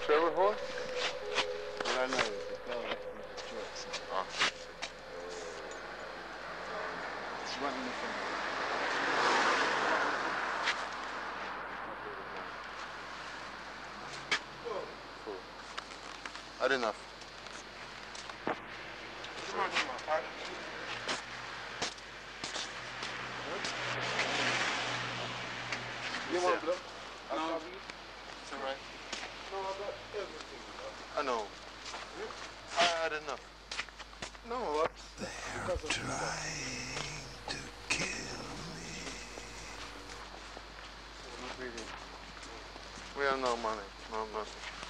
Trevor horse? What I know is the fellow that with the trucks. It's right in the front. Cool. Had enough. You want to blow? No. It's alright. No, I got everything. I know. I had enough. No, They're trying to kill me. we have no money, no nothing.